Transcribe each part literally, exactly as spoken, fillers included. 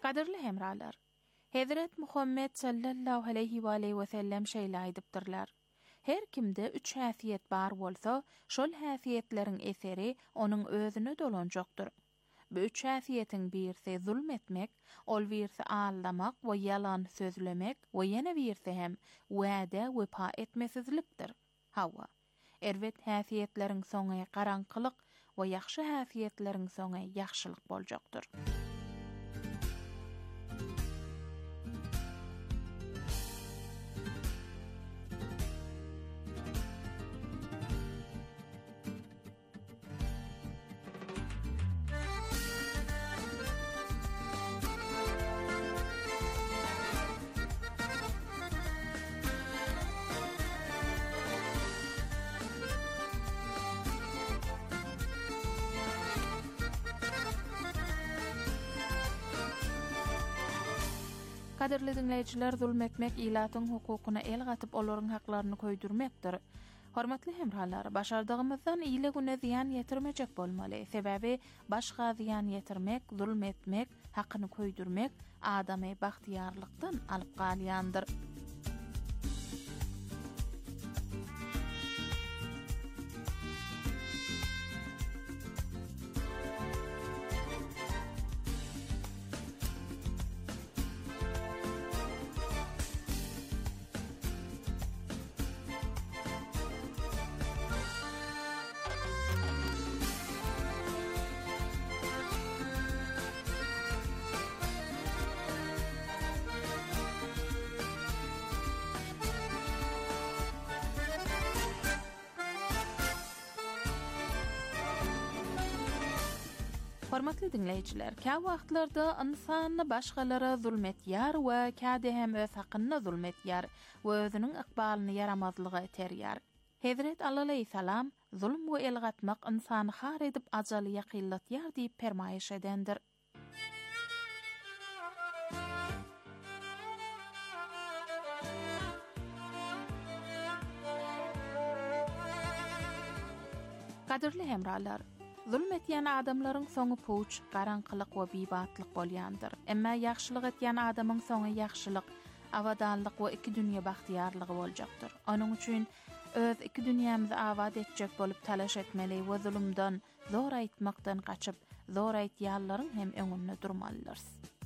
Kadirli hemralar, Hazret Muhammed sallallahu aleyhi ve aleyhi ve sellem şeýle aýdypdyrlar. Her kimde üç häsiýet bar bolsa, şol häsiýetlerin eseri onuň özüne dolanjakdyr. Bu üç häsiýetiň birisi zulm etmek, ol birisi ağlamak we yalan sözlemek we ýene birisi hem wada wepa etmesizlikdir. Hawa, erwet häsiýetleriň soňy garanqylyk we ýaxşy häsiýetleriň soňy ýaxşylyk boljakdyr. Kadirli dinleýijiler, zulm etmek ilatyň hukukyna el gatyp olaryň haklaryny köýdürmekdir. Hormatly hemralar, başardygymyzdan ýyle güne ziýan ýetirmejek bolmaly. Sebäbi başga ziýan ýetirmek, zulm etmek, hakyny köýdürmek adamy bagtyarlykdan alyp galýandyr. Hormatly dinleýijiler, kä wagtlarda insany başgalara zulm etýär we käde hem öz hakyna zulm etýär we özüniň ykbalyny yaramazlyga eterýär. Hazret Allah aleyhissalam zulm we el gatmak insany har edip ajaly ýakyllatýar diýip permaýyş edendir. Kadirli hemralar, zulm etýän adamlaryň soňy puç, garanqylyk we bibatlyk bolýandyr. Emma ýaxşylyk etýän adamyň soňy ýaxşylyk, awadanlyk we iki dünýä bagtyarlygy boljakdyr. Onuň üçin öz iki dünýämizi awad etjek bolup talaş etmeli we zulmdan, zor aýtmakdan gaçyp, zor aýtýanlaryň hem öňünde durmalydyr.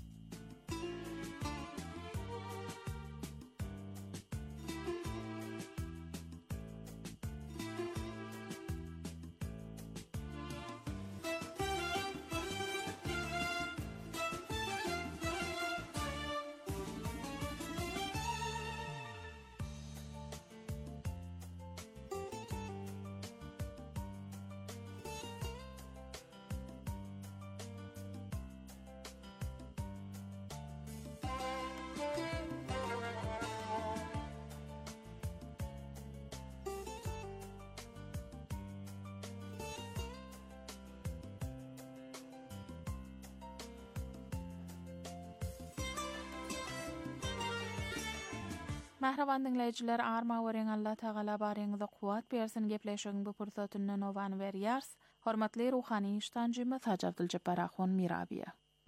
Mahraban dinleyijiler, arma weren Allah Taala baryňyza kuwat bersin, gepleşiň bu pursatyndan owan berýärs. Hormatly ruhany iştanjymyz Haji Abduljabbar Ahun Mirabiýa.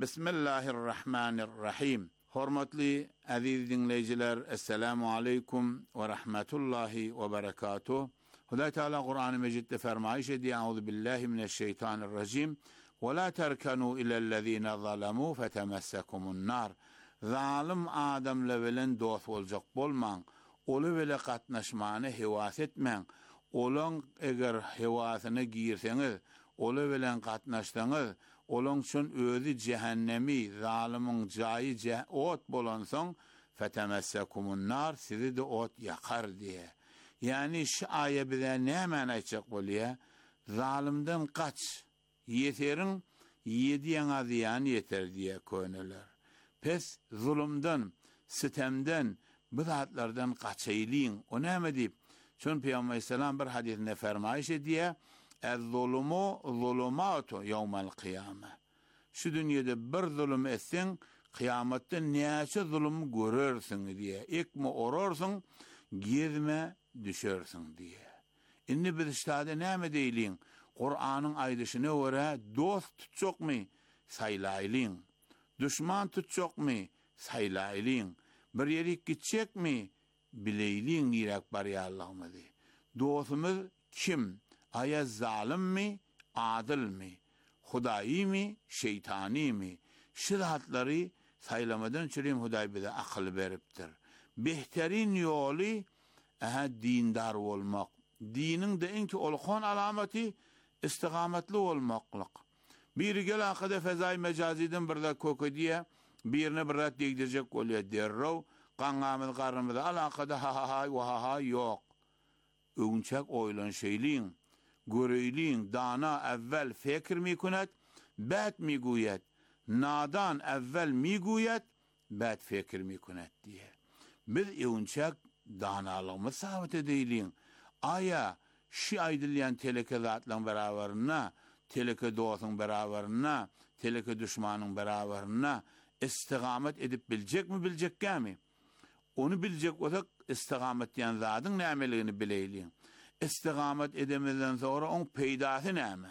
Bismillahirrahmanirrahim. Hormatly aziz dinleyijiler, assalamu aleykum ve rahmetullahi ve berekatuh. Hudaý Taala Kur'an-ı Mecidde fermaýyş edýär: "Auzu billahi mineşşeytanirracim. Ve la terkanu ilellezine zalamu fetemessekumun nar." Zalim adamla bilen dost boljak bolmaň, oly bile gatnaşmany hewas etmeň. Olaň eger hewasyny girseňiz, oly bilen gatnaşsaňyz, olaň üçin özi cehennemi, zalimiň jaýy ot bolansoň, fetemessekumun nar, sizi de ot yakar diye. Yani şu aýa bize näme aýtjak bolýar? Zalimden kaç, yeteriň ýediň azyany yeter diye köneler. Pes zulümden, sitemden, bidatlardan kaçaýlyň. O näme diýip? Şol Peýgamber sallam bir hadisinde fermaýyş edýär: "Ez-zulumu zulumatu yawmal kıyama." Şu dünýede bir zulüm etseň, kıyamatda näçe zulüm görersiň diye. Ekme orarsyň, gezme düşersiň diye. Indi biz şeýle näme diýliň? Kur'anyň aýdyşyna görä dost tutjokmy? Saýlaýlyň. Düşman tutacak mı? Saylaylin. Bir yerik gidecek mi? Bileylin direk bari Allah'ımı de. Dostumuz kim? Aya zalim mi? Adil mi? Hudayi mi? Şeytani mi? Şiratları saylamadan çürüyüm Huday bize akıl veriptir. Behterin yolu aha dindar olmak. Dinin de enki olkon alameti istikametli olmaklık. Biri gel akıda fezai mecaziden bir de koku diye birini bir de değdirecek oluyor derrow. Kangamız karnımızda alakada ha ha ha va ha ha yok. Öğünçek oylan şeyliğin, göreyliğin dana evvel fikir mi kunet, bet mi guyet. Nadan evvel mi guyet, bet fikir mi kunet diye. Biz öğünçek danalığımız sabit edeyliğin. Aya şi aydılyan teleke zatlan beraberine, teleke doğatın beraberine, teleke düşmanın beraberine istikamet edip bilecek mi bilecek mi? Onu bilecek olsak istikamet diyen zatın nämeliğini bileyliğin. İstikamet edemeden sonra on peydası näme?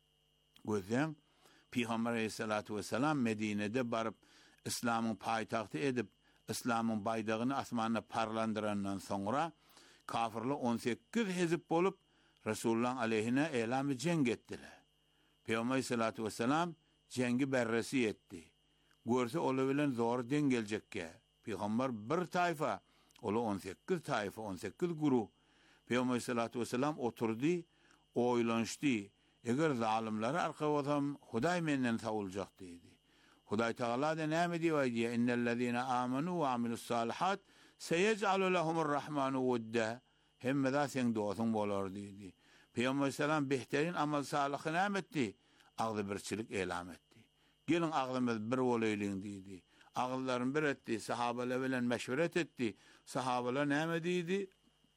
Gözden Peygamber Aleyhissalatu vesselam Medine'de barıp İslam'ın payitahtı edip İslam'ın baydağını asmanına parlandırandan sonra kafirli on sekiz hizip bolup Resulullah'ın aleyhine elamı cenk ettiler. Peygamber Aleyhissalatu vesselam cengi berresi etti. Görse olabilen zor den gelecek ki. Peygamber bir tayfa, ola on sekiz tayfa, on sekiz guru. Peygamber Aleyhissalatu vesselam oturdu, oylanıştı. Eğer zalimleri arkavatam Huday menden savulacak dedi. Huday Teala da näme diyor diye innellezine amenu ve amilussalihat seyec'alu lehumurrahmanu vedda. Hemme da sen do'sun bolar dedi. Peygamber Aleyhisselam behterin amal salihini emetti. Ağzı birçilik elam etti. Gelin ağzımız bir olayliğin dedi. Ağılların bir etti, sahabeler bilen meşveret etti. Sahabeler näme dedi?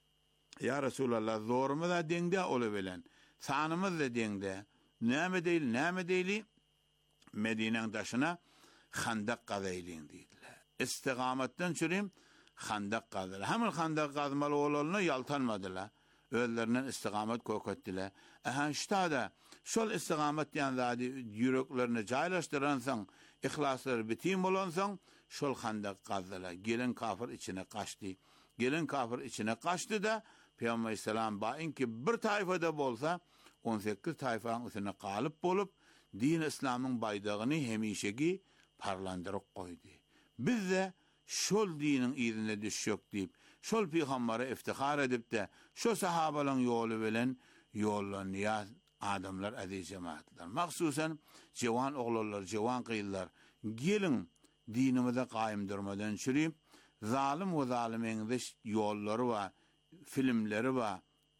Ya Resulallah zorumuz da dengde olabilen. Sanımız da dengde. Näme değil, näme değil? Medine'nin taşına Handak qazayliğin dediler. İstikametten çürüyüm Handak qazdılar. Hemen Handak qazmalı olanına yaltanmadılar. Özlerinden istikamet kokettiler. Ehan işte da şol istikamet diyen zadi yüreklerini caylaştıransan, ihlasları bitim olansan, şol Handak qazdılar. Gelin kafir içine kaçtı. Gelin kafir içine kaçtı da Peygamber Aleyhisselam bain ki bir tayfada bolsa on sekiz tayfanın üstüne kalıp bolup din İslam'ın baydağını hemişeki parlandırıp koydu. Biz de şol dinin izine düşük deyip, şol peygamberi iftihar edip de, şol sahabaların yolu bilen yollanıya adamlar, aziz cemaatler. Maksusen cevan oğullar, cevan kıyıllar, gelin dinimize kaim durmadan çürüyüp, zalim ve zalimin dış yolları var, filmleri var,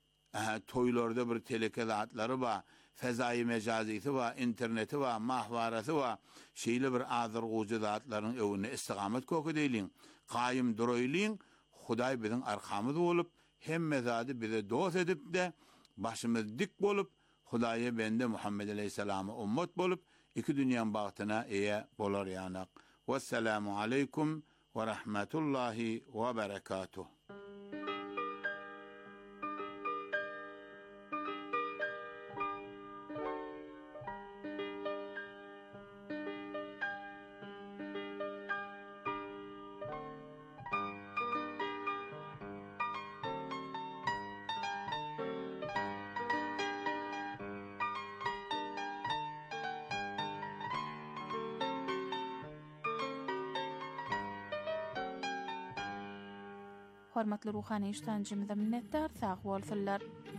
toylarda bir telekelatları var, fezai mecazisi var, interneti var, mahvarası var, şeyli bir azır ucu zatların evine istikamet koku deylin, kaim duroylin, Huday bizim arkamız olup, hem mezadi bize dost edip de, başımız dik bolup, Huday'a bende Muhammed Aleyhisselam'a ummet bolup, iki dünyanın bahtına eye bolar yanak. Vesselamu aleykum ve rahmetullahi ve berekatuh. Hormatly ruhani iştancymyza minnetdar sag bolsunlar.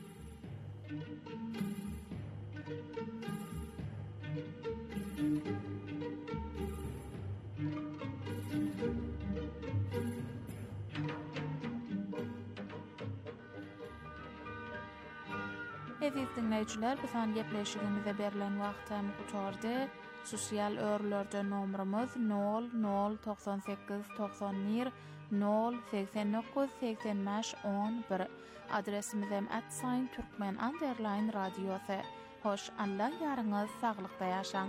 Aziz dinleyijiler, bisan gepleşigimize berilen wagtam gutardy. Sosial örlerde nomrumuz nol nol doksan sekiz doksan bir nol seksen dokuz seksen beş on bir. Adresimiz hem at sign Türkmen underline radyosu. Hoş Allah yarınız sağlıkta yaşan.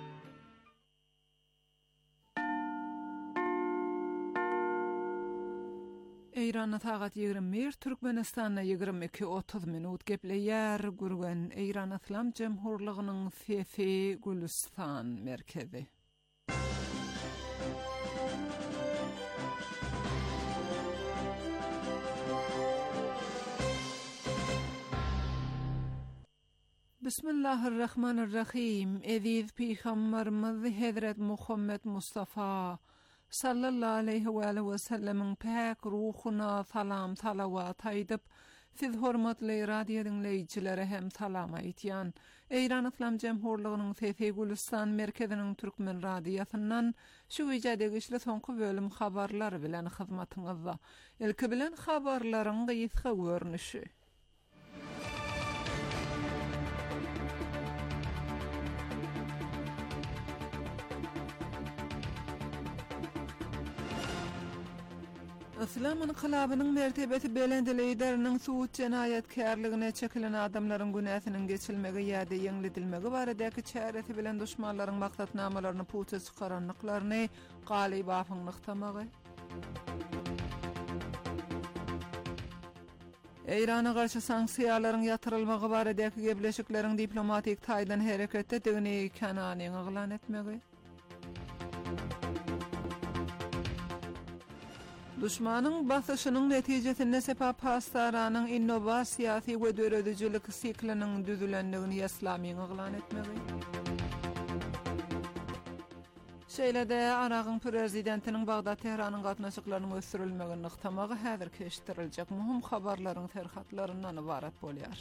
Eýranda sagat ýigirme bir, Türkmenistanda ýigirme iki otuz minut gepleýär gürgen Eýran Islam Jemhurlygynyň Sefi Gülistan merkezi. Bismillahirrahmanirrahim. Eziz Peygamberimiz Hazret Muhammed Mustafa sallallahu aleyhi ve sellem'in pak ruhuna salam salavat aydyp, siz hormatly radio dinleýijilere hem salam aýtýan. Eýran Islam Jemhurlygynyň Sesi Gülistan merkeziniň türkmen radiosyndan şu ýerde güçli soňky bölüm habarlar bilen hyzmatyňyzda. Ilki bilen habarlaryň gysga görnüşi. Islam inqilabynyň mertebesi belende lideriniň suwut jenaýetkarlygyna çekilen adamlaryň günäsiniň geçilmegi ýa-da ýeňledilmegi baradaky çäresi bilen düşmanlaryň maksatnamalaryny puça çykaranlyklaryny galyp afyňlyktamagy. Eýrana garşy sanksiýalaryň ýatyrylmagy baradaky gebleşikleriň diplomatik taýdan hereketde degini Kanany eglan etmegi. Düşmanyň basyşynyň netijesinde sebäp hastaranyň innovasiýasy we döredüjilik sikliniň düzülendigini Islamy eglan etmegi. Şeýlede Aragyň prezidentiniň Bagdad Tehranyň gatnaşyklarynyň ösürilmegini nyktamagy häzir keşdiriljek muhim habarlaryň terhatlaryndan ibarat bolýar.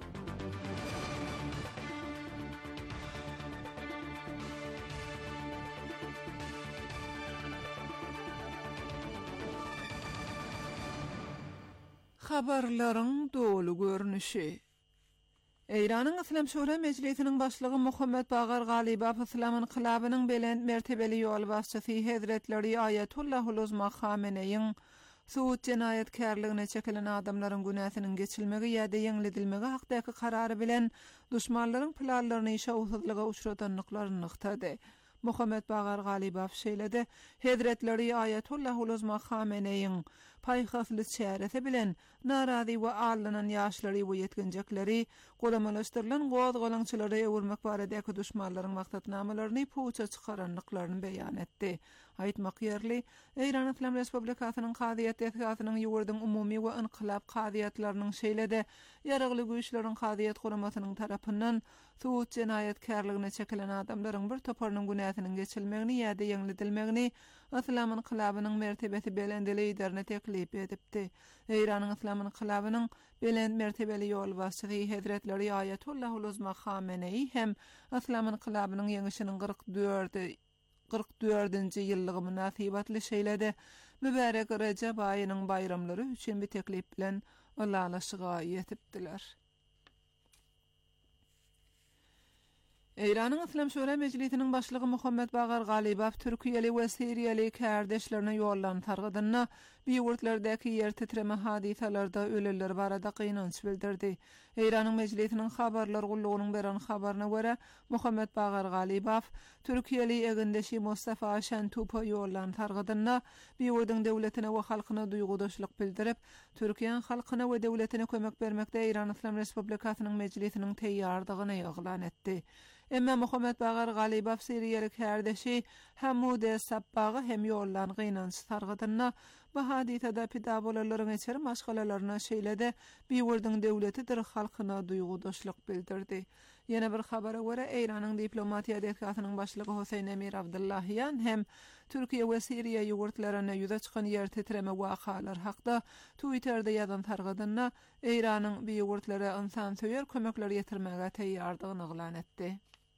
Habarlaryň dolu görnüşi. Eýranyň Islam Şura Mejlisiniň başlygy Muhammed Bagar Galybow Islam inqilabynyň belend mertebeli ýol başçysy Hazretleri Ayatullahul Uzma Khameneiň suwut jenaýetkarlygyna çekilen adamlaryň günäsiniň geçilmegi ýa-da ýeňledilmegi hakdaky karary bilen düşmanlaryň planlaryny şowsuzlyga uçratanlyklaryny nyktady. Muhammed Bagar Galybow şeýlede Hazretleri Ayatullahul Uzma Khameneiň paýhasly çäresi bilen narazy we allanan ýaşlary we ýetginjekleri golamalaşdyrylan goz-golaňçylary öwürmek baradaky düşmanlaryň maksatnamalaryny puça çykaranlyklaryny beýan etdi. Aýtmak ýerli, Eýran Islam Respublikasynyň Kadyýat Deýatynyň ýurduň umumy we inqilab kadyýatlarynyň şeýlede ýaragly güýçleriň kadyýat guramasynyň tarapyndan suwut jenaýetkarlygyna çekilen adamlaryň bir toparynyň günäsiniň geçilmegini ýa-da ýeňledilmegini Islam inqilabynyň mertebesi belende liderine teklip edipdi. Eýranyň Islam inqilabynyň belend mertebeli ýol başçysy Hazretleri Ayatullahul Uzma Khamenei hem Islam inqilabynyň ýeňişiniň kırk dördünji ýyllygy münasibatly şeýlede mübarek Recep aýynyň bayramlary üçin bir teklip bilen alalaşyga ýetipdiler. Eýranyň Islam Şura Mejlisiniň başlygy Muhammed Bagar Galybow Türkiýeli we Siriýeli kardeşlerine ýollan targydyna biýurtlardäki ýer titreme hadisalarda öleler barada gynanç bildirdi. Eýranyň Mejlisiniň habarlar gullugynyň beren habaryna görä Muhammed Bagar Galybow Türkiýeli egendeşi Mustafa Şentupa ýollan targydyna biýurdyň döwletine we halkyna duýgudaşlyk bildirip, Türkiýe halkyna we döwletine kömek bermekde Eýran Islam Respublikasynyň mejlisiniň teýýardygyny eglan etdi. Emma Muhammed Bagar Galybow Siriýeli kardeşi Hamude Sabbagy hem ýollan gynanç targydyna bu hadisada pida bolalaryň içeri maşgalalaryna şeýlede biýurdyň döwletidir halkyna duýgudaşlyk bildirdi. Ýene bir habara görä Eýranyň diplomatiýa deýkatynyň başlygy Husayn Emir Abdullahyan hem Türkiýe we Siriýa ýurtlaryna ýüze çykan ýer titreme wakalar hakda Twitter'de ýazan targydyna Eýranyň biýurtlary insan söýer kömekler ýetirmege teýýardygyny eglan etdi.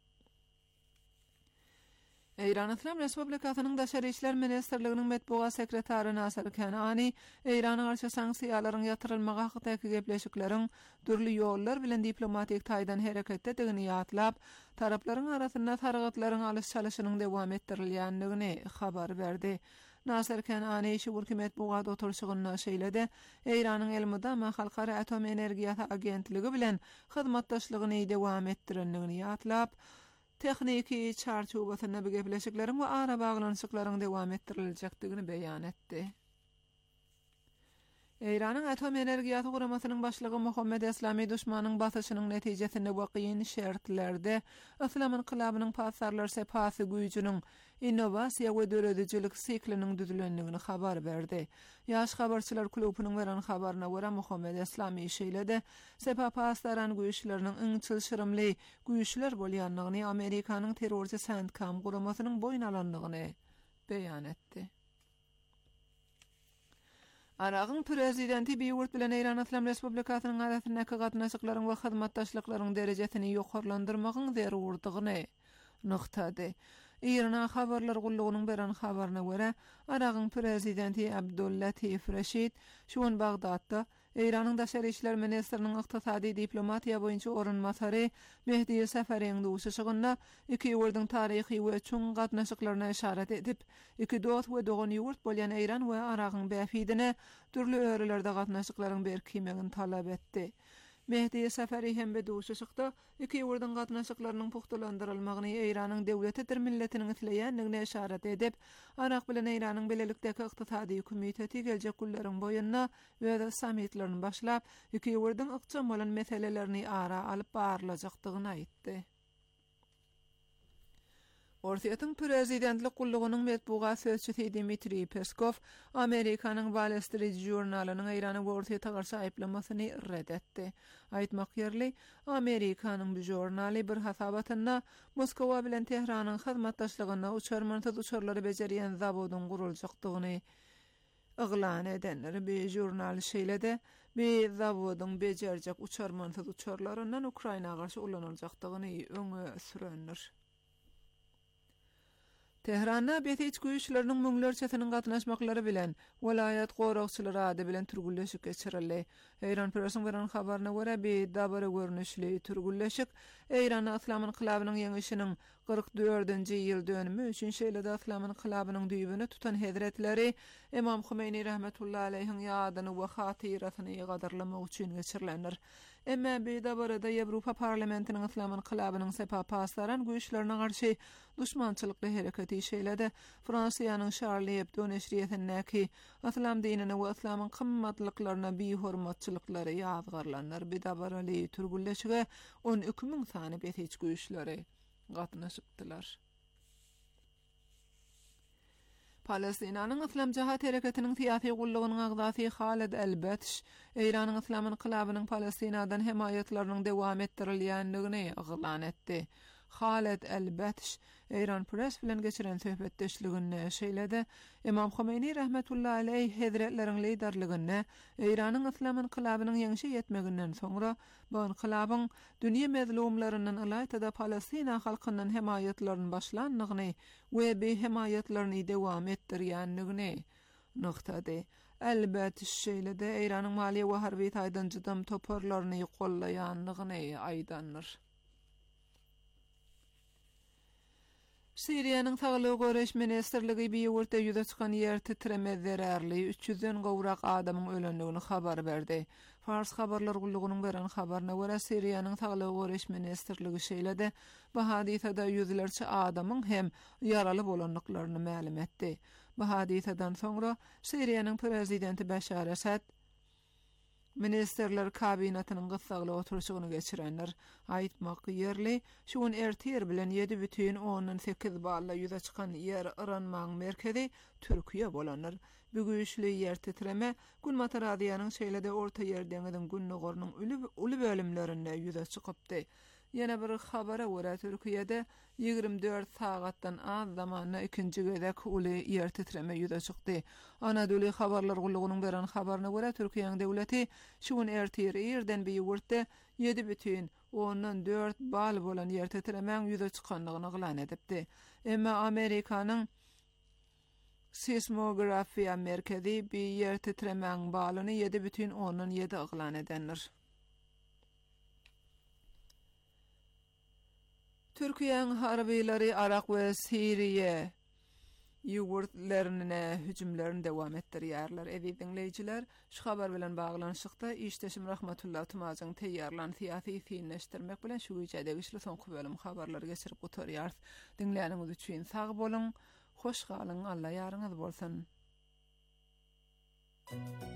Eýran Islam Respublikasynyň Daşary işler ministrliginiň medbugat sekretary Nasir Kanany Eýrana garşy sanksiýalaryň ýatyrylmagy hakdaky gepleşikleriň dürli ýollar bilen diplomatik taýdan hereketde digini ýatlap, taraplaryň arasynda targatlaryň alyş çalyşynyň dowam etdirilýändigini habar berdi. Nasir Kanany şu hökümet bugat oturşygyna şeýlede Eýranyň Elmudama Halkara Atom Energiýasy agentligi bilen hyzmatdaşlygyny dowam etdirendigini ýatlap, tekniki çarçubasyna bir gepleşikleriň we ara baglanşyklaryň dowam etdirilejekdigini beýan etdi. Eýranyň atom energiýasy guramasynyň başlygy Muhammed Eslami düşmanyň basyşynyň netijesinde wagyn şertlerde Islam inqilabynyň pasarlar sepasy güýjüniň innovasiýa we döredicilik sikliniň düzülendigini habar berdi. Ýaş habarçylar klubynyň beren habaryna görä Muhammed Eslami şeýlede sepa pasaran güýçleriniň iňçil şyrymly güýçler bolýanlygyny Amerikanyň terrorçy Sandcam guramasynyň boýun alandygyny beýan etdi. Aragın prezidenti Biwurt bilen Eýran Islam Respublikasynyň arasyndaky gatnaşyklaryň we hyzmatdaşlyklaryň derejesini ýokarlandyrmagyň zerurdygyny noktady. Eýran habarlar gullugynyň beren habaryna görä, Aragyn prezidenti Abdullatif Rashid şuň Bagdatda Eýranyň daşary işler ministriniň ykdysady diplomatiýa boýunça orunmasary Mehdi Seferiň duşuşygyna iki ýurdyň taryhy we çuň gatnaşyklaryna işaret edip, iki dost we dogan ýurt bolýan Eýran we Aragyn bäfidine türlü örelerde gatnaşyklaryň berkimegini talap etdi. Mehdi Seferi hem be duşuşykda iki ýurdyň gatnaşyklarynyň puhtalandyrylmagyny Eýranyň döwletidir milletiniň isleýändigine işaret edip, Arak bilen Eýranyň belelikdäki ykdysady komiteti geljek günleriň boýunna we sammitlerini başlap, iki ýurdyň ykçam bolan meselelerini ara alyp barlajakdygyny aýtdy. Orsiýatyň prezidentlik gullugynyň medbuga sözçüsi Dmitri Peskov Amerikanyň Wall Street jurnalynyň Eýrany Orsiýata garşy aýplamasyny red etdi. Aýtmak ýerli, Amerikanyň bu jurnaly bir hasabatyna Moskwa bilen Tehranyň hyzmatdaşlygyna uçarmansyz uçarlary bejerýän zabodyň guruljakdygyny yglan edenler bir jurnal şeýlede bir zabodyň bejerjek uçarmansyz uçarlaryndan Ukraina garşy ulanyljakdygyny öňe sürenler. Tehranda betiç güýçleriniň müňlerçesiniň gatnaşmaklary bilen welaýat goragçylary ady bilen türgülleşik geçirildi. Eýran pressiň beren habaryna görä bir dabara görnüşli türgülleşik Eýran Islam inqilabynyň ýeňişiniň kırk dördünji ýyl dönümi üçin şeýlede Islam inqilabynyň düýbüni tutan Hazretleri Imam Humeini rahmetullahi aleyhiň ýadyny we hatirasyny ýadarlamak üçin geçirilenler. Emma bir dabarada Ýewropa parlamentiniň Islam inqilabynyň sepa pasaran güýçlerine garşy düşmançylykly hereketi şeýlede Fransiýanyň Charlie Hebdo neşriýetindäki Islam dinine we Islamyň kymmatlyklaryna bi-hormatçylyklary ýazgarlanlar. Bir dabaraly türgülleşige on iki ming sany betiç güýçleri gatnaşypdylar. Palestinanyň Islam Jahat hereketiniň siýasy gullugynyň agzasy Halid El-Batsh Eýranyň Islam inqilabynyň Palestinadan hemaýatlarynyň dowam etdirilýändigini yglan etdi. Halid El-Batsh Eýran press bilen geçiren söhbetdeşliginde şeýlede Imam Humeini rahmetullahi aleyh Hazretleriň liderliginde Eýranyň Islam inqilabynyň ýeňişe ýetmeginden soňra bu inqilabyň dünýä mezlumlarynyň alaýda Palestina halkynyň hemaýatlaryny başlandygyny we bu hemaýatlaryny dowam etdirýändigini noktady. Elbetde şeýlede Eýranyň maliýe we harby taýdanjydam toparlaryny gollaýandygyny aýdanlar. Siriýanyň Saglyk Göreş Ministrligi bir ýurtda ýüze çykan ýer titreme zerärli üç yüzden gowrak adamyň ölendigini habar berdi. Fars habarlar gullugynyň beren habaryna görä Siriýanyň Saglyk Göreş Ministrligi şeýlede bu hadisada ýüzlerçe adamyň hem ýaraly bolanlyklaryny ma'lum etdi. Bu hadisadan soňra Siriýanyň prezidenti Bashar Asad Ministerler kabinetynyň gysgaly oturuşyny geçirenler aýtmak ýerli şuň ertir bilen ýedi бүтүn onuň sekiz balla ýüze çykan ýer ıranmaň merkezi Türkiýe bolanlar. Bu güýçli ýer titreme Gulmat Radiýanyň şeýlede orta ýerdeňiň günnügornyň uly bölümlerinde ýüze çykypdy. Ýene bir habara görä Türkiýede ýygrimi dört sagatdan az zamanda ikinji gezek uly ýer titreme ýüze çykdy. Anadolu habarlar gullugynyň beren habaryna görä Türkiýanyň döwleti şuň ertir ýerden bir ýurtda ýedi бүтүn onuň dört bal bolan ýer titremeň ýüze çykandygyny yglan edipdi. Emma Amerikanyň seismografiýa merkezi bir ýer titremeň balyny ýedi бүтүn onuň ýedi yglan edenler. Türkiýanyň harbiýleri Arak we Siriýe ýurtlaryna hüjümlerini dowam etdirýärler. Ewi dinleýijiler, şu habar bilen baglanyşykda işdeşim Rahmetullah Tumazyň teýýarlan siýasy fiilleşdirmek bilen şu ýerde güçli soňky bölüm habarlary geçirip gotarýar. Dinleýäniňiz üçin sag bolun, hoş galyň, Allah ýaryňyz bolsun.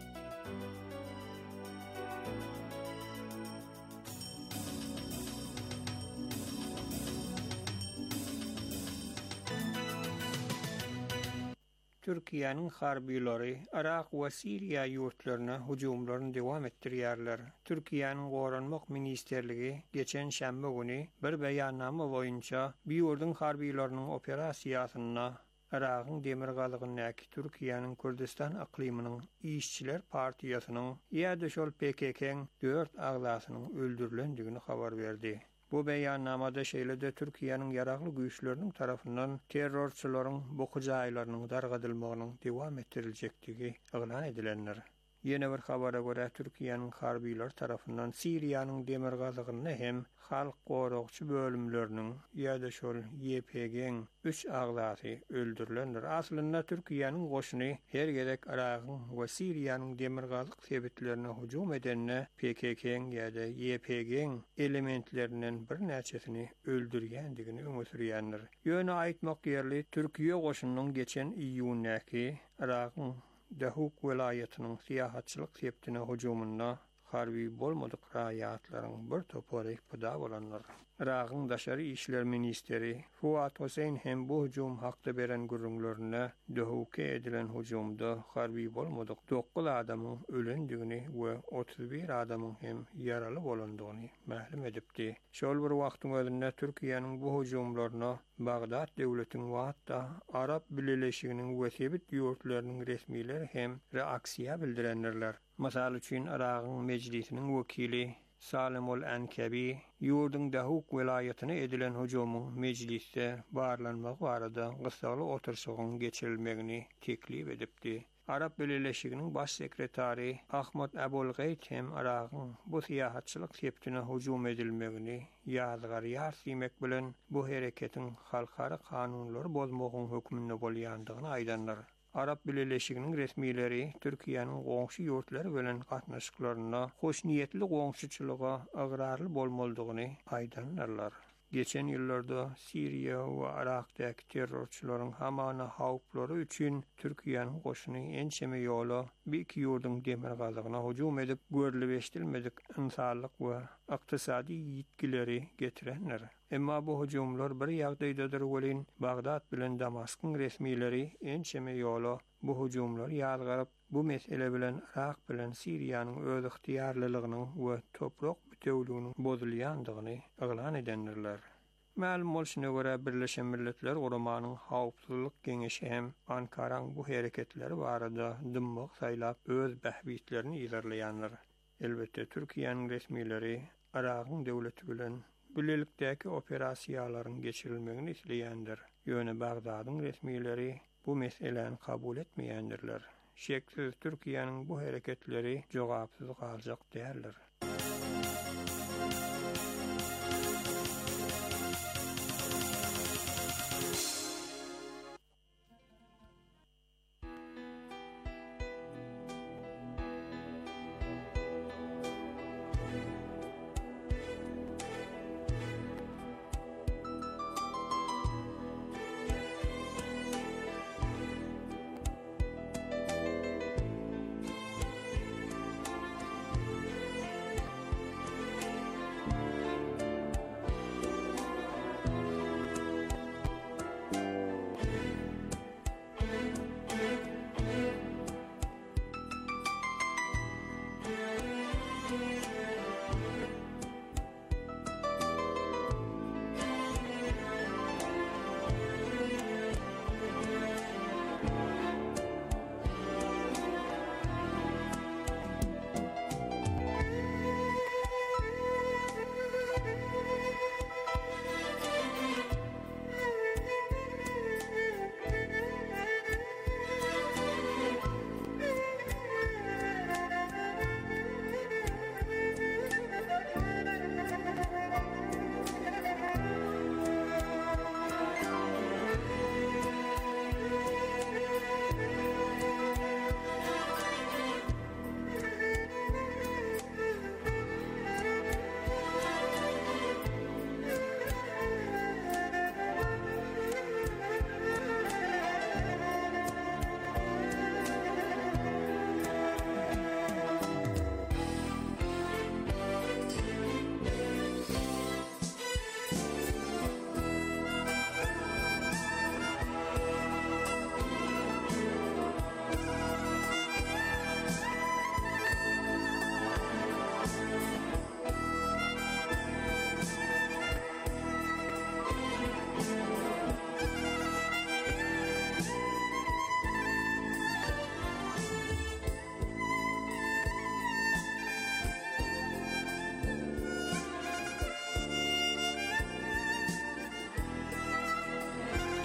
Türkiýanyň harbiýlary Irak we Siriýa ýurtlaryna hujumlaryny dowam etdirýärler. Türkiýanyň Goranmak ministerligi geçen şämbe güni bir beýannama boýunça bu ýurdun harbiýlarynyň operasiýasyna Irakyň demirgalygynyň Türkiýanyň Kürdistan aklymynyň işçiler partiýasynyň ýa-da şol P K K'ň dört aglasynyň öldürilendigini habar berdi. Bu beýannamada şeýlede Türkiýanyň ýaragly güýçleriniň tarapyndan terrorçylaryň boku jaýlarynyň dargadylmagynyň dowam ettiriljekdigi elan edilenler. Ýene bir habara görä Türkiýanyň harbiýler tarapyndan Siriýanyň demirgalygyny hem halk goragçy bölümleriniň ýa-da şol Y P G'ň üç aglasy öldürilenler. Aslynda Türkiýanyň goşuny her gerek Irakyň we Siriýanyň demirgalyk sebitlerine hujum edenne P K K'ň ýa-da Y P G'ň elementlerinden bir näçesini öldürýändigini öňe sürýänler. Ýöne aýtmak ýerli Türkiýe goşunynyň geçen iýunnäki Irakyň Dahuk welaýatynyň siýahatçylyk septine hujumunda harbi bolmadyk raýatlaryň bir topary pida bolanlar. Irakyň daşary işler ministeri Fuat Hosein hem bu hujum hakda beren gürrüňlerine Dahuka edilen hujumda harbi bolmadyk dokuz adamyň ölendigini we otuz bir adamyň hem ýaraly bolandygyny mahlum edipdi. Şol bir wagtyň özünde Türkiýanyň bu hujumlaryna Bagdad döwletiniň we hatda Arap Birleşiginiň wesebit ýurtlarynyň resmileri hem reaksiýa bildirenlerler. Masal üçin Irakyň mejlisiniň wekili Salim ol-Ankabi ýurdun Dahuk welaýatyna edilen hujumyň mejlisde barlanmagy barada gysaly oturşygyň geçirilmegini teklip edipdi. Arap Birleşiginiň baş sekretary Ahmad Abulgayt hem Irakyň bu siýahatçylyk septine hujum edilmegini ýazgar ýarsymek bilen bu hereketiň halkara kanunlary bozmagyň hökmünde bolýandygyny aýdanlar. Arap Birleşiginiň resmileri Türkiýanyň goňşy ýurtlary bilen gatnaşyklaryna hoş niýetli goňşyçylyga agrarly bolmalydygyny aýdanlarlar. Geçen ýyllarda Siriýa we Irakdaky terrorçylaryň hamana hawplary üçin Türkiýanyň goşuny ençeme ýola bir iki ýurdun demirgalygyna hujum edip görülip eşdilmedik insanlyk we ykdysady ýitgileri getirenler. Emma bu hujumlar bir ýagdaýdadyr welin Bagdad bilen Damask'yň resmileri ençeme ýola bu hujumlar ýalgaryp bu mesele bilen Irak bilen Siriýanyň öz ygtyýarlylygynyň we toprak bütewliginiň bozulýandygyny elan edenler. Ma'lum bolşuna görä Birleşen Milletler Guramanyň Hawpsuzlyk Geňeşi hem Ankaraň bu hereketleri barada dymyk saýlap öz bähbitlerini ýerleýänler. Elbetde Türkiýanyň resmileri Irakyň döwleti bilen birlikdäki operasiýalaryň geçirilmegini isleýändir. Ýöne Bagdadyň resmileri bu meseleni kabul etmeýändirler. Şeksiz Türkiýanyň bu hereketleri jogapsyz galjak däldir.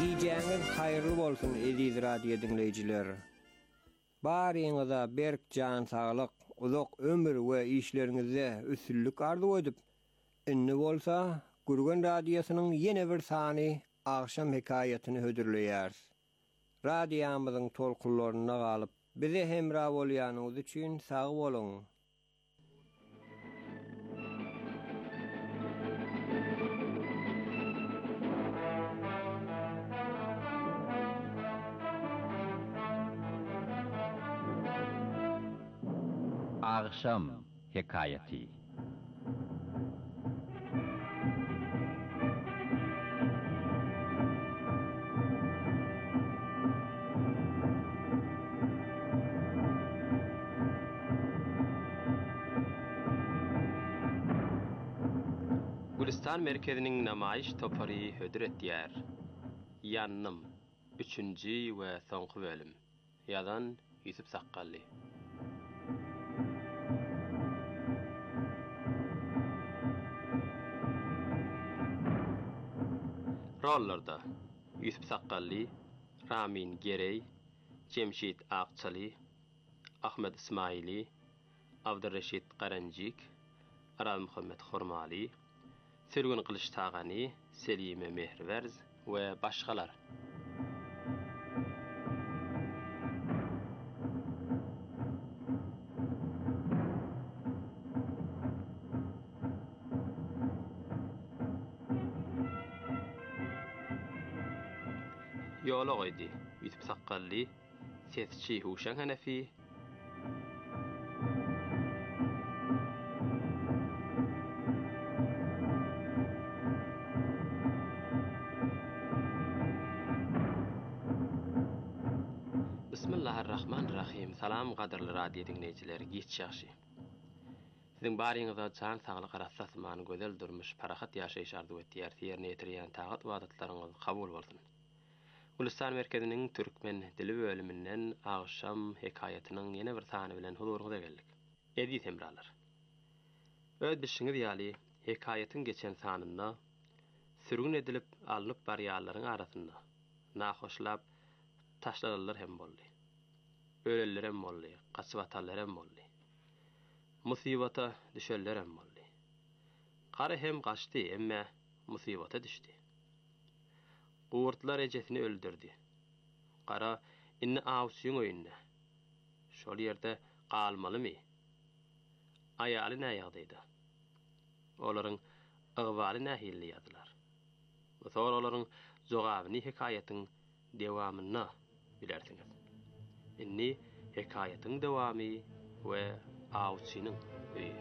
Ýeňiň haýrly bolsun eziz radio dinleýijiler. Baryňyza berk jan saglyk, uzak ömür we işleriňizde üstünlük arzu edip, inni bolsa Gurgun radiosynyň ýene bir sany agşam hekaýatyny hödürleýär. Radiýamyzyň tolkunlaryna galyp, bize hemra bolýanyňyz üçin sag bolun. Agşam hekaýaty. Gülistan merkeziniň namaýyş topary hödür etýär. Ýannym üçünji we soňky bölüm. Ýazan Ýusuf Sakkally. Rollarda Ýusuf Sakkally, Ramin Gerey, Cemşit Akçaly, Ahmed İsmaili, Abdurreşit Garanjik, Aral Muhammed Hormali, Sergün Kılıçtagany, Selime Mehrverz we başgalar. Yola goýdy Ýusuf Sakkally, sesçi Huşan Hanefi, Bismillahirrahmanirrahim. Salam gadyrly radio dinleýijileri, geçýäşi. Siziň baryňyza can saglyk arasasman gözel durmuş parahat ýaşaýyş arzu etýär. Ýerine ýetirýän tagat wadatlaryňyz kabul bolsun. Gülistan merkeziniň türkmen dili bölüminden agşam hekaýatynyň ýene bir sany bilen huzuruňyza geldik. Eziz hemralar. Öz bişiňiz ýaly hekaýatyň geçen sanynda sürgün edilip alyp barýarlaryň arasynda nahoşlap taşlarylar hem boldy. Öleler hem boldy, gaçybatallar hem boldy. Musibata düşenler hem boldy. Gary hem gaçdy, emma musibata düşdi. Gowurtlar ejesini öldürdi. Gara inni awsyň öýünde. Şol ýerde galmalymy? Aýaly näýagdaýda? Olaryň ygwaly nähilli ýadylar. Bu soň olaryň jogabyny hekaýatyň dewamyna bilersiňiz. Inni hekaýatyň dewamy we awçynyň öýü.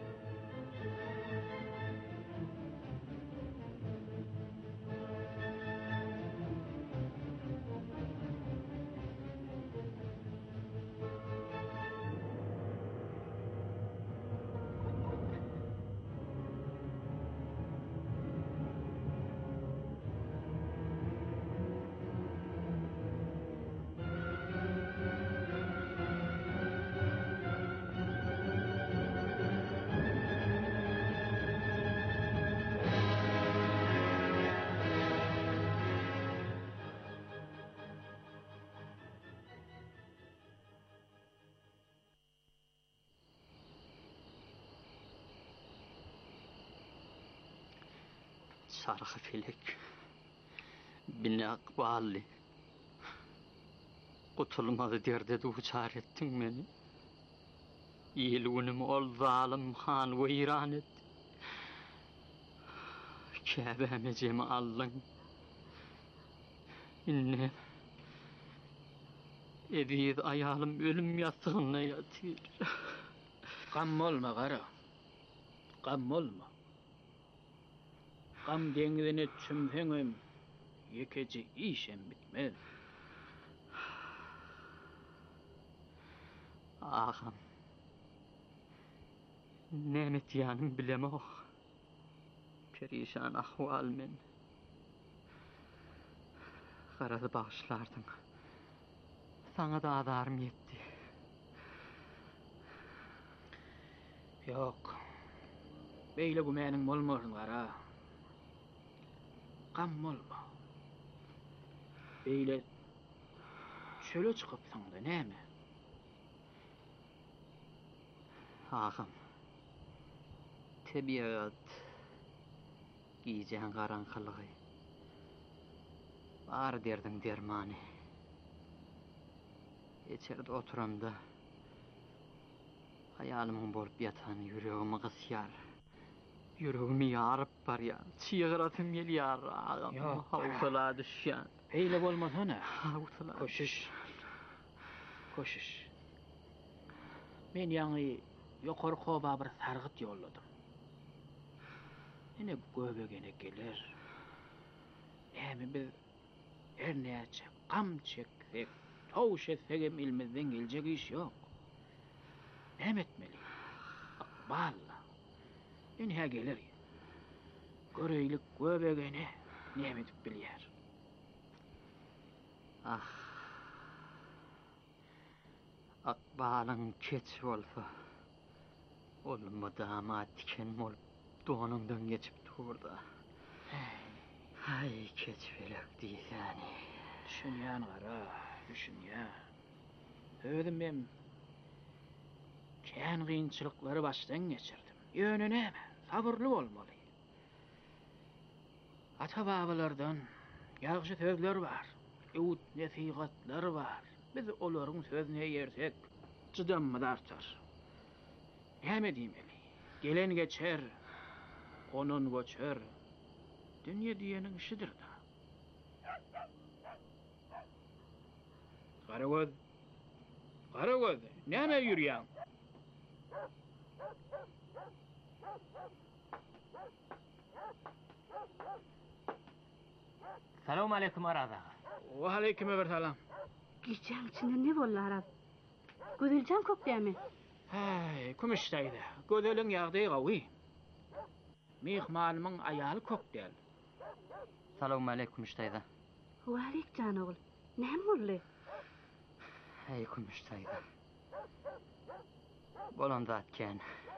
Sargı felek, bine akballi, kutulmadı derde duçar ettin beni. İyilgünüm ol zalim han veyran et. Kâbemecemi allın. İnnem, eziz ayalım ölüm yastığına yatır. Gam olma gara, gam olma. Gam dengizine tümheňem ýekeje işem bitmez. Ağam, nämet ýanym bilemok. Perişan ahwal men. Garazy bagşlardyň. Saňa da adarym ýetdi. Ýok. Beýle gümäniň bolmagyň gara. Gam bolma. Beýle çöle çıkıpsaň da näme? Ağam. Tabiat giyeceğin karanqılığı. Bar derdin dermanı. Geçerde oturamda hayalımın bolup yatan yüreğimi qısyar. Yüreğimi yarıp bar ya. Çiğiratım gel yar ağam. Yok. Havtala düşyan. Beýle bolmaz ona. Havtala. Koşuş. Koşuş. Men ýa-ni ýokary koba bir sargyt ýolladym. Ene göbegene gelir. Näme biz her näçe gam çeksek, tawş etsek hem elimizden geljek iş ýok. Näme etmeli? Balla. Ene ha gelir. Göreýlik göbegene näme edip bilýär. Ah. Akbalın keç bolsa. Olma damat diken bolup donundan geçip durda. Ay keç felek diýsäni. Düşünýän gara, düşünýän. Özüm men kän gynçylyklary başdan geçirdim. Ýöne näme? Sabırly bolmaly. Ata-babalardan ýagşy sözler bar, öwüt nesihatlar bar. Biz olaryň sözüne ýersek, çydammy artar. Näme diýmeli? Gelen geçer, onon göçer. Dünýe diýeniň işidir da. Garagöz, Garagöz, näme ýürýäň? Salamu aleykum Araz ağa. Wa aleykum salam. Giyeceğin içinde ne bollar Araz? Gödülcan kökdämi? Hey, kumuşdaýdy. Gödeliň ýagdaýy gawy. Mehmanymyň aýaly kökdäl. Salamu aleykum iştayda. Wa aleyk can ogul. Näme boldy? Aleykum iştayda. Bolan zatken.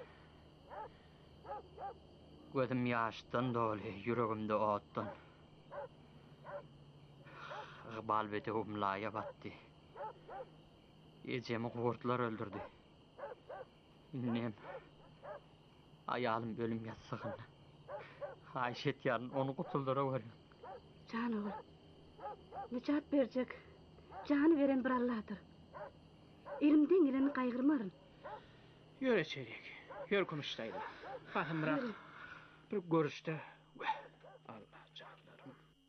Gözüm ýaşdan doly, yüregimde otdan. Gbal bete umlaya batty. Ejemi gurtlar öldürdü. Innem. Ayalım ölüm yatsagyn. Ayşet yarın onu kutuldura görüyor. Can ogul. Nicat berjek. Canı veren bir Allah'tır. Elimden geleni kaygırmarın. Ýöre çelik. Ýör kumuşdaýdy. Fatymrak. Bir görüşde. Allah canlarım.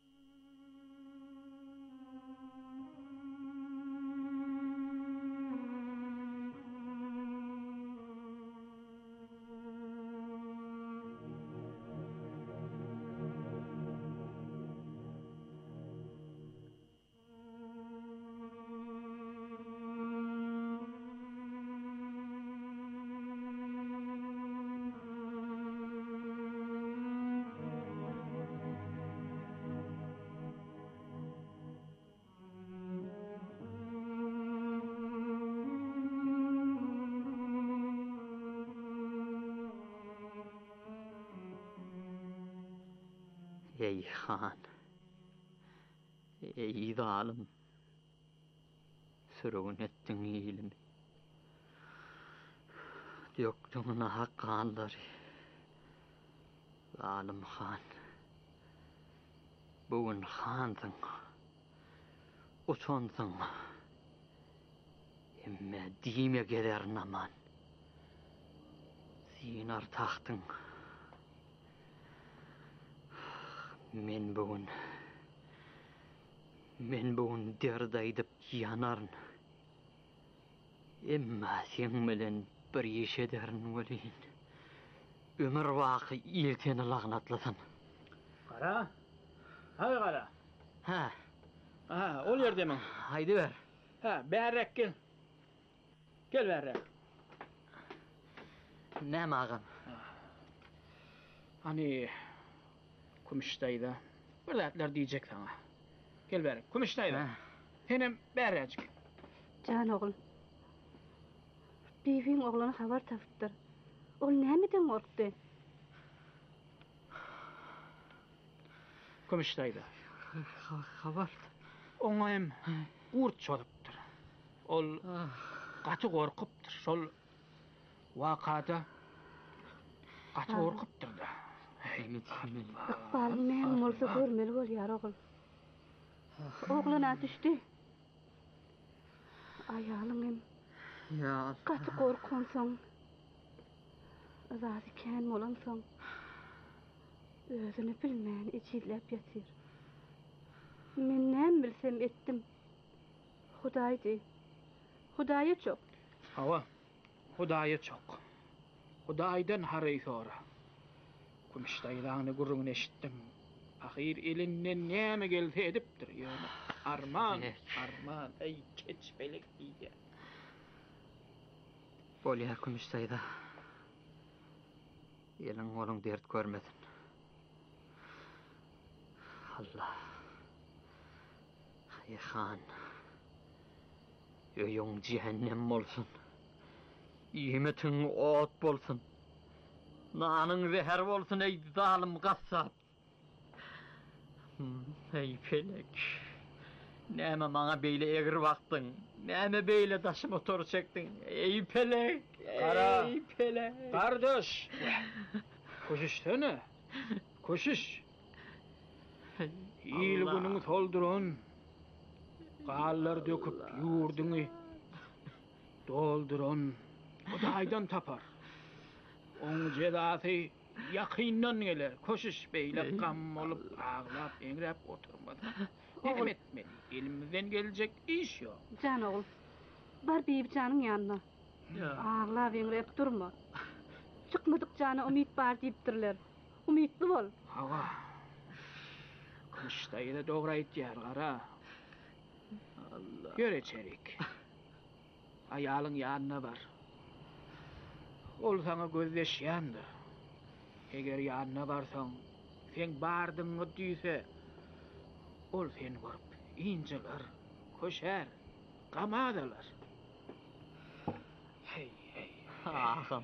Ey han. Ey zalim. Sürgün ettin iyilimi. Döktün haqqanları. Zalim han. Bugün hansın. Uçansın. Emme dime gelir naman. Sinar tahtın. Men bugün, men bugün derdaýdyp ýanaryn. Emma sen bilen bir ýeşederin welin. Ömür waky ilteni lagnatlasyn. Gara. Hay gara. Ha. Ha, ol ýerdemin. Haýdy ber. Ha, bärrek gel. Gel bärrek. Näme agam? Hani kumuşdaýdy. Bir zatlar diýjek saňa. Gel bärrek. Kumuşdaýdy. Henem bärrek. Can ogul. Bibiň oglany habar tapypdyr. Ol nämeden gorkdy? Kumuşdaýdy. Habar. Oňa hem gurt çolupdyr. Ol gaty gorkupdyr. Şol wakada gaty gorkupdyr da. Iqbalyň näme bolsa görmeli bolýar ogul. Oglana düşdi. Aýalyň hem Ya gaty gorkan soň, azazy kän bolan soň, özüni bilmän içilep ýatyr. Men näme bilsem etdim. Hudaýdy. Hudaýa çok. Hawa, Hudaýa çok. Hudaýdan hary sonra. Kumuşdaýlaňy gurrun eşitdim. Ahir elinden näme gelse edipdir ýöne. Arman, arman, ey keçbelik diýe. bolýar Kumuşdaýda. Eliň goluň dert görmedin. Allah. Hay han. Öýüň cehennem bolsun. Ýemetin ot bolsun. Nanyň zeher bolsun ey zalim gassap. Ey felek. Näme maňa beýle egir wagtyň? Näme beýle daşy motor çekdiň? Ey felek. Kara. Ey felek. Kardeş. Koşuşsana. Koşuş. İyil günüňi toldurun. Gallar döküp ýurduňy doldurun. Hudaýdan tapar. Oň jedasy ýakyndan geler. Koşuş beýle gam bolup aglap eňrep oturmady. Näme etmeli? Elimizden geljek iş ýok. Jan ogul. Bar beýip janyň ýanyna. Aglap eňrep durma. Çykmadyk jana umyt bar diýipdirler. Umytly bol. Hawa. Kumuşdaýda dogry aýtýar gara. Allah. Göreçerik. Aýalyň ýanyna bar. Ol sana gözleşýändir. Eger ýanyna barsaň, sen bardyňy diýse, ol seni görüp injeler, köşer, gamadalar. Hey, hey, Aham.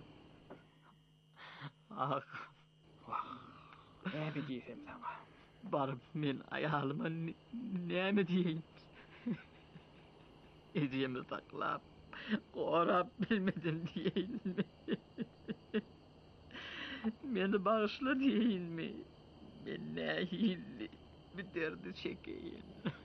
Ah, Wah, näme diýsem sana? barıp men aýalyma näme diýeň? Edýemi saklap, gorap bilmedim diýeňmi? Meni bağışla diýeňmi? Men nähilli bir derdi çekeýin.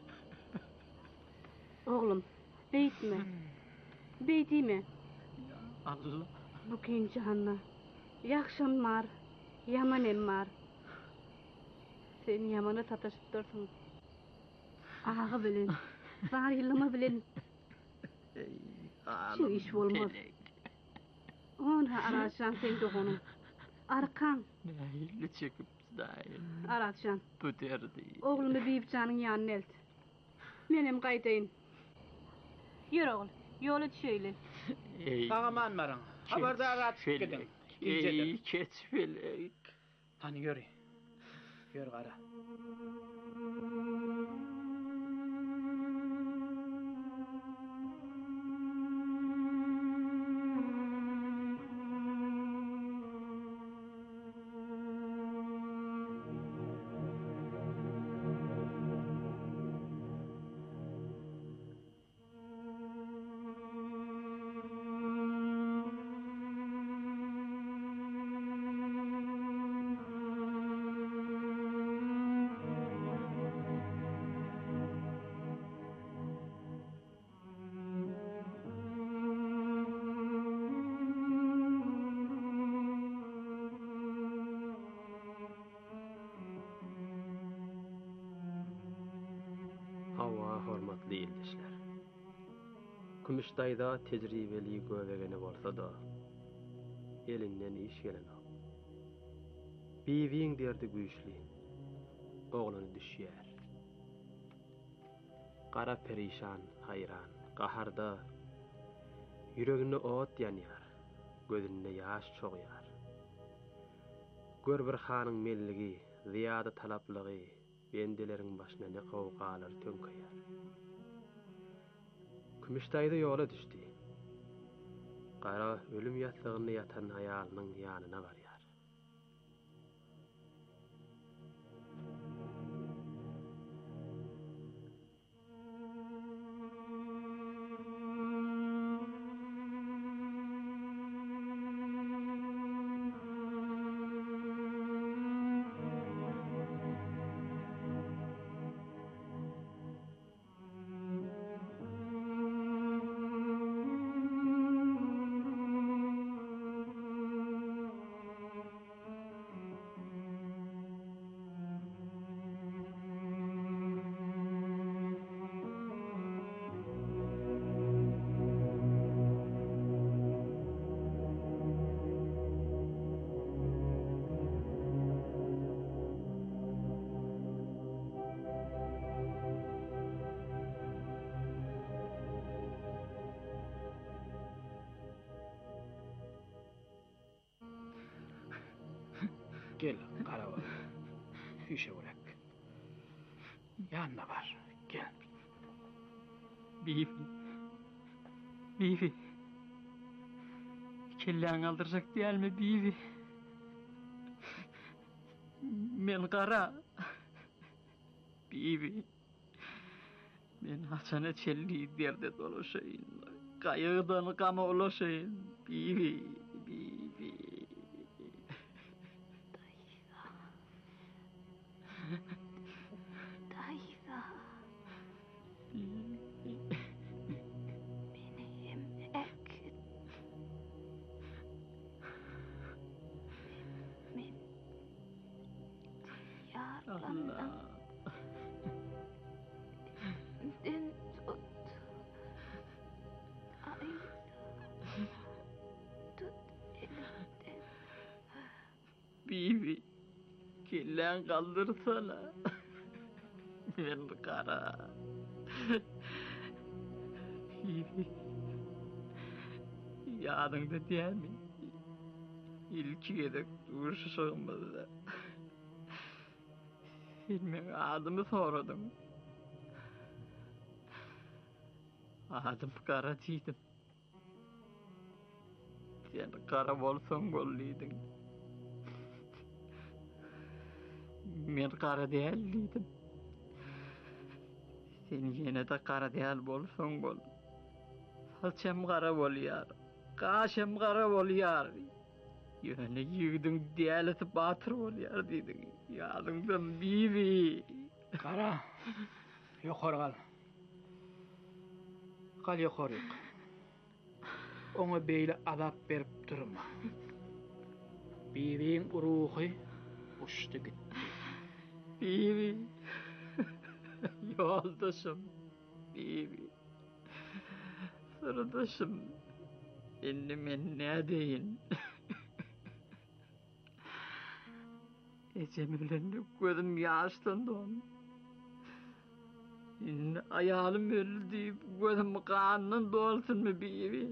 Oglum, beýtme. Beýdime. Allah. Bu kyn jahanna. Ýakşam bar, ýamanem bar. Sen ýamana sataşyp dursyň. Agy bilen, zarylymy bilen. Şu iş bolmaz. Ona araşan sen dogonum. Arkan. Nähilli çekip daýyn. Araşan. Bu derdi. Oglumy beýip janyň ýanyna eldi. Menem gaýdaýyn. Ýür ogul, ýola düşeýli. Ey. Tagaman maraň. Habardar atyp gidin. Ey keçfelek. Hani ýöri. Ýör gara. Hawa hormatly ýeldişler. Kumuşdaýda tejribeli göwegeni bolsa da, elinden iş gelen o. Biwiň derdi güýçli, oglany düşýär. Gara perişan, hayran, gaharda, yüreginde ot ýanýar, gözünde ýaş çoğýar. Gör bir hanyň melligi, ziyada talaplygy, bendeleriň başyna ne gowgalar tönküýär. Kumuşdaýda ýola düşdi. Gara ölüm ýatlygyny ýatan aýalynyň ýanyna barýar. Gel kara bol. Hüşe bırak. Yanına var. Gel. Bibi. Bibi. Kelleğin kaldıracak değil mi bibi? Men kara. Bibi. Men haçana çelli derde dolaşayım. Kayıqdan kama ulaşayım. Bibi. Bibi. Dayıza. Benim erkek. Men. Yarlandan. Den tut. Ay. Tut elimden. Bibi. Kelleğin kaldırsana. Men kara. Bibi. Yadında değil mi? İlki yedek duruşu sığınmadı da. Sen adımı soradın. Adım kara diydim. Sen kara bolsan golliydin. Men kara değilliydim. Sen yine de kara değil bolsan bol. Saçım kara bol yar. Kaşım kara bol yar. Yöne yığdın diyaleti batır bol yar dedin. Yadımdan bibi. Kara. Yukarı kal. Kal yukarı yok. Ona beyle azap berip durma. Bibin ruhu uçtu gitti. Bibi. Yoldaşım. Bibi. Sırdaşım. Inni men ne deyin? Ecem ölenli gözüm yaşlandı onu. İnni ayağım öldü, gözüm kanın dolsun mu bibi?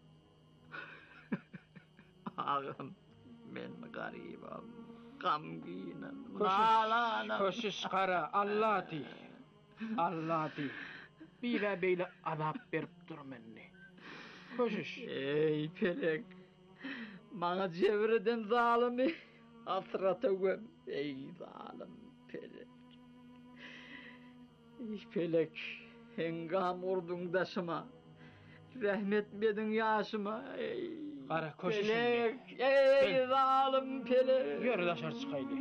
Ağam, men garibim, gam giyinen, nalanam. Koşuş kara, Allah di. Allah di. Bibe beyle azap berip durmenni. Koşuş. Ey pelek, bana çevreden zalimi asrata göm. Ey zalim pelek. Ey pelek, hengam urdun daşıma. Rahmet bedin yaşıma. Ey Kara koşuş pelek, şimdi. ey Gel. zalim pelek. Yürü dışarı çıkaydı.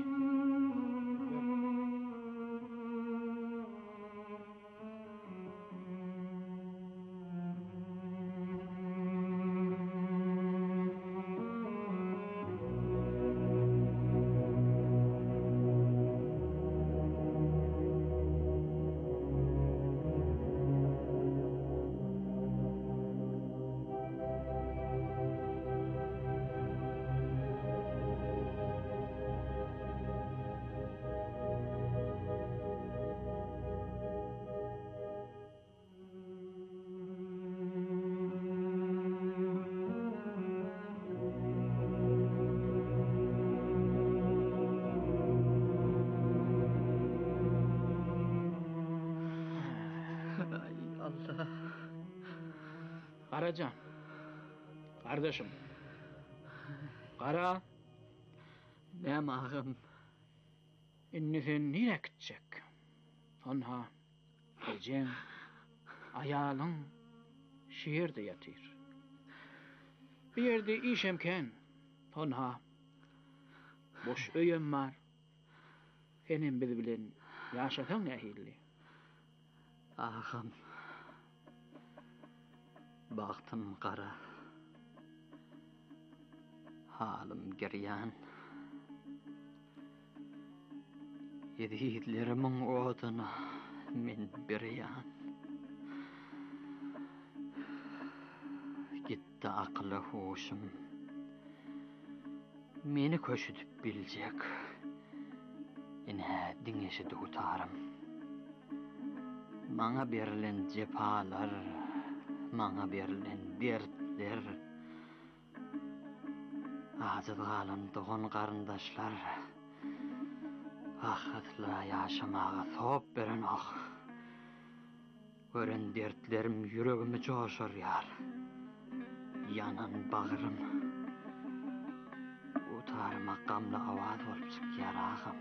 Ay Allah. Karacan. Kardeşim. Kara. Ne mağım. İnni sen nire gidecek? Sonra gecen, ayalın şehirde yatır. Bir yerde işemken, sonra boş öyüm var. Senin bizi bilen yaşatan ehilli. Ağam. Baktım kara. Halim giryan. Yediğitlerimin odunu min biryan. Gitti aklı hoşum. Meni köşüdüp bilecek. Yine dinleşi tutarım. Mana berilen cepalar, mana berilen dertler. Azad galan doğan karındaşlar. Ahadla yaşamağa soğuk beren ah. Gören dertlerim yüreğimi coşur yar. Yanan bağırım. Utarıma gamla avaz olup çıkar ağam.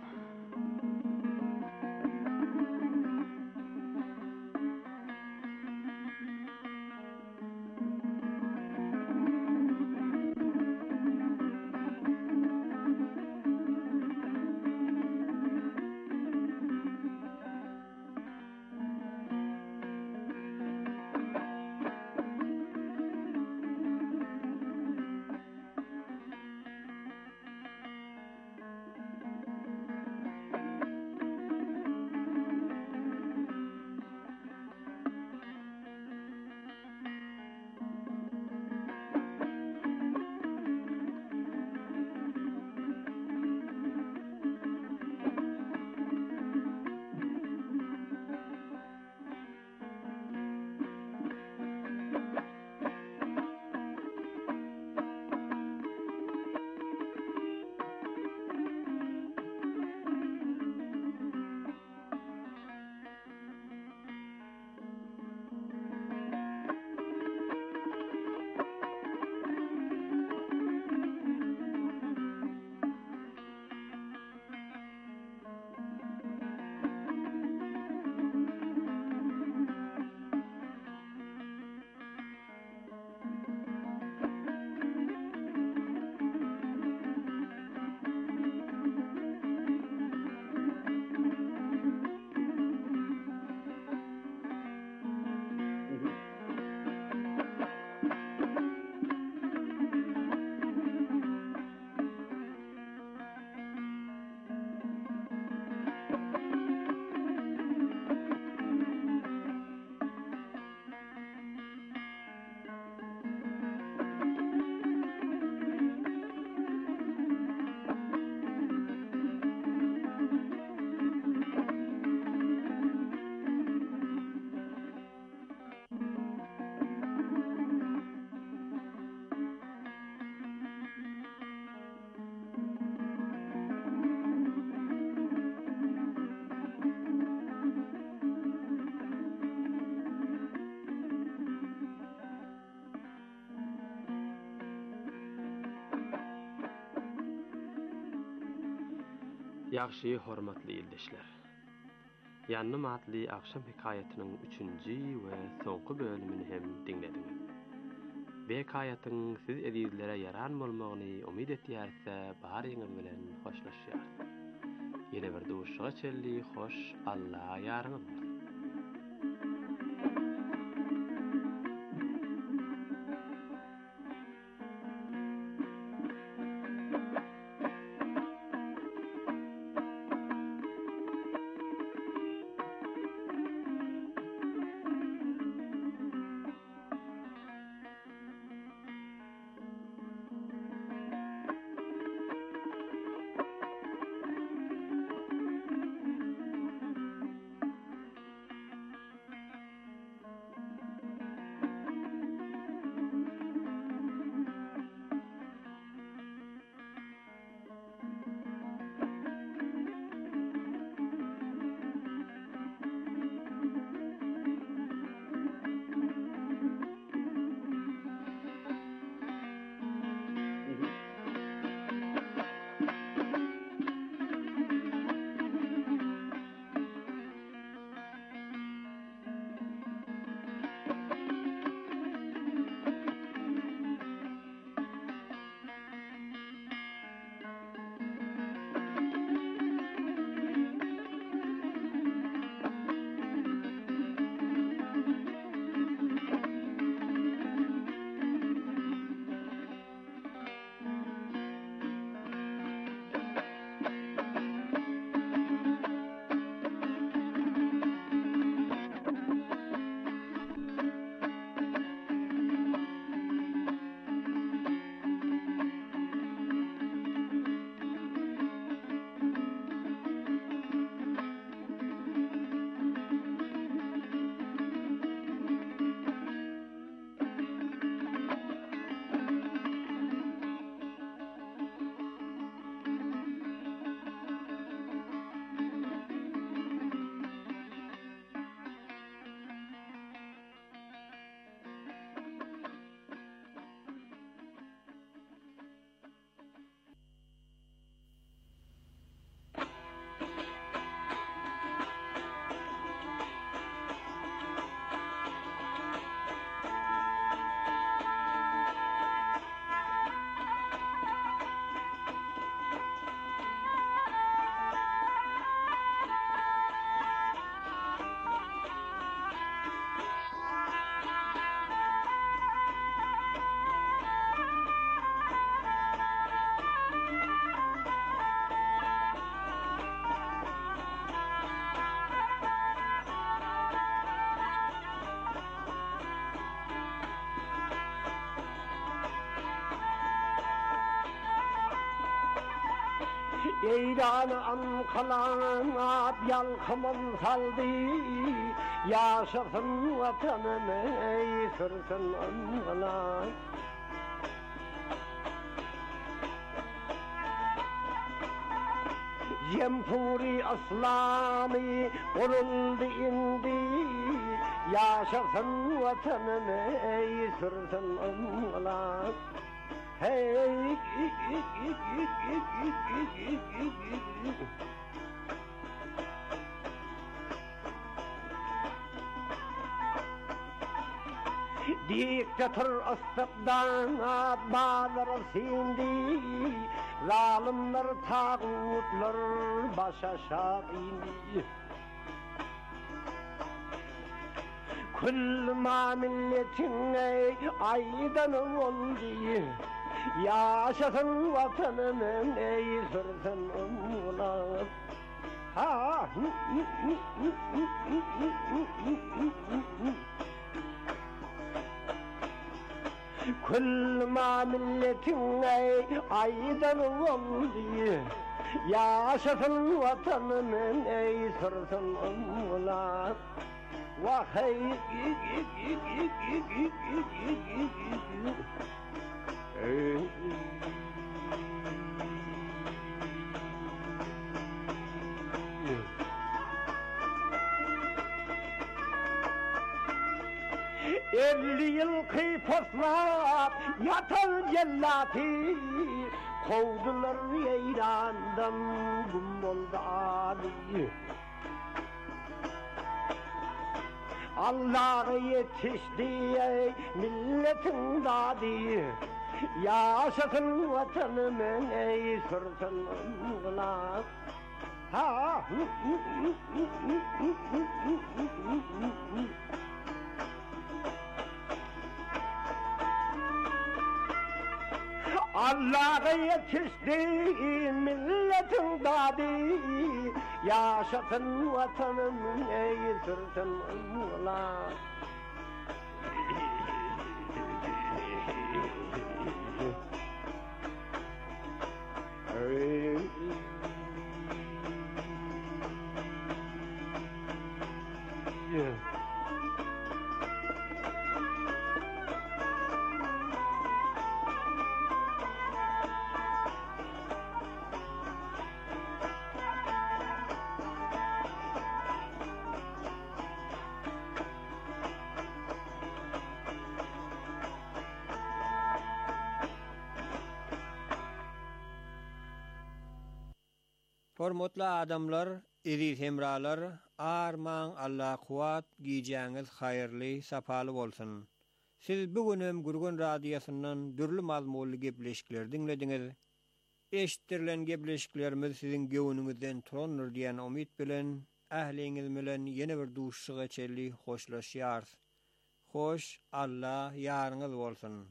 Ýagşy hormatly ýyldaşlar. Ýanyny matly akşam hikayatynyň üçünji we soňky bölümini hem dinlediňiz. Bu hikayatyň siz edizlere yaran bolmagyny umyt etýärse, baryňyz bilen hoşlaşýar. Ýene bir duşga çelli hoş Alla ýaryňyz bolsun. Eyranı ankalanat yalkımın saldı, yaşasın vatanım ey sürsün ankalan. Cemhuri Aslami kuruldu indi, yaşasın vatanım ey sürsün ankalan. Hey, diktatör astıktan bağları sindi, zalimler tağutlar baş aşağı indi. Kul ma milletine aydanım oldu, yaşasın vatanımın ey sürsün ulan. Ha. Kul ma milletine aydanım oldu, yaşasın vatanımın ey sürsün ulan. Vahey elli yıl kıyfasla yatan cellati, kovdular yeyrandan gum oldu Ali. Allah'a yetişti ey milletin dadi, yaşasın vatanımın ey sürsün ulan. Ha. Allah'a yetişti milletin dadi, yaşasın vatanımın ey sürsün ulan. Hormatly adamlar, iri hemralar, arman Allah kuwat giýjäňiz haýyrly, sapaly bolsun. Siz bugünem Gurgun radiosynyň dürli mazmunly gepleşikler dinlediňiz. Eşitdirilen gepleşiklerimiz sizin göwnüňizden turandyr diýen umyt bilen ähliňiz bilen ýene bir duşşy geçerli hoşlaşýar. Hoş, Allah ýaryňyz bolsun.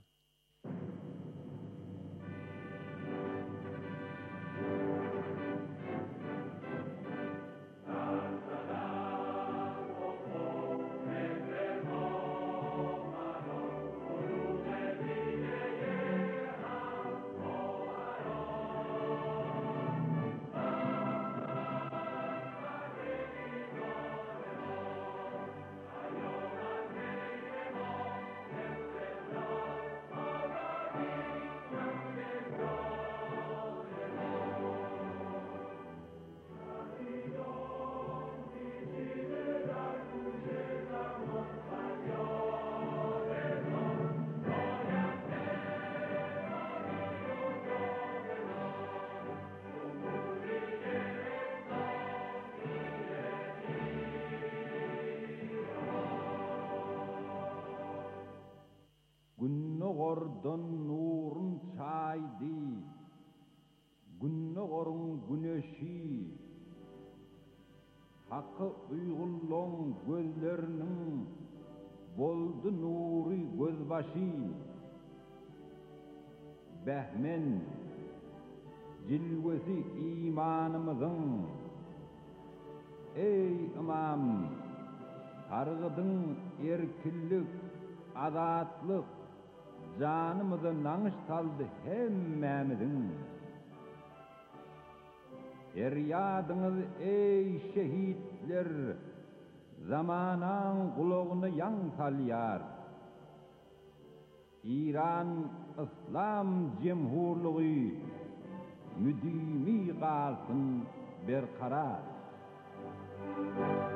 Günnogordan nurun çaydı, günnogorun güneşi, hakkı uygullan gözlerinin boldu nuri gözbaşı. Behmen cilvesi imanımızın, ey imam, targıdın erkillik, azatlık, canımızı nanış saldı hemmemizin. Eryadınız ey şehitler, zamanan kulağını yan salyar. İran İslam Cemhurluğu müdimi kalsın berkarar.